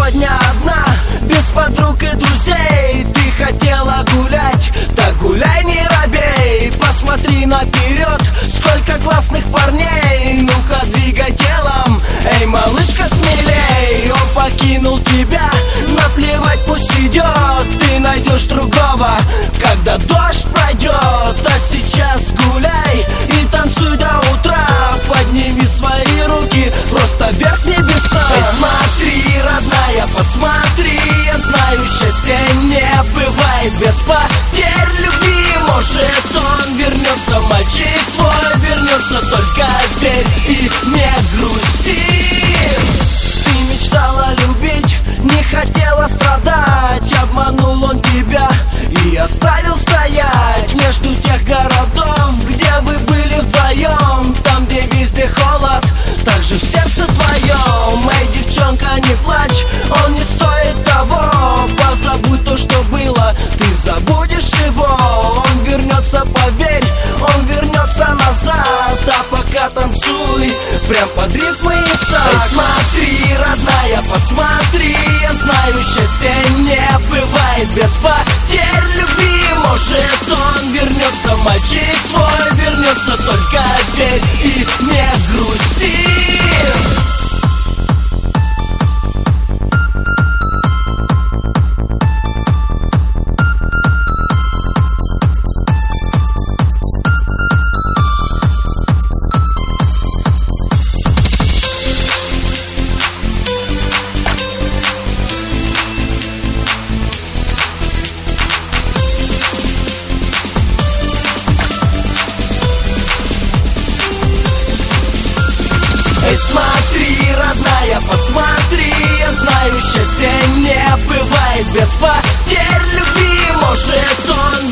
сегодня одна, без подруг и друзей. Ты хотела гулять, так гуляй, не робей. Посмотри наперед, сколько классных парней. Ну-ка, двигай телом, эй, малышка, смелей. Он покинул тебя, наплевать, пусть идет. Ты найдешь другого, когда дождь пройдет. А сейчас гуляй и танцуй до утра. Подними свои руки просто вверх, небеса. Эй, смотри, родная, посмотри. Я знаю, счастье не бывает без потерь любви. Может, он вернется, мальчик твой вернется, только верь и не грусти. Ты мечтала любить, не хотела страдать. Обманул он тебя и оставил стоять между тех городов, где вы были вдвоем. Там, где везде холод, так же в сердце твоем. Эй, девчонка, не плачь, он не стоит того. Позабудь то, что было, ты забудешь его. Он вернется, поверь, он вернется назад. А пока танцуй, прям под ритмы и так. Эй, смотри, родная, посмотри. Я знаю, счастье не бывает без потерь любви. Может, он вернется, мальчик твой вернется, только верь и не грусти. Эй, смотри, родная, посмотри. Я знаю, счастье не бывает без потерь любви. Может, он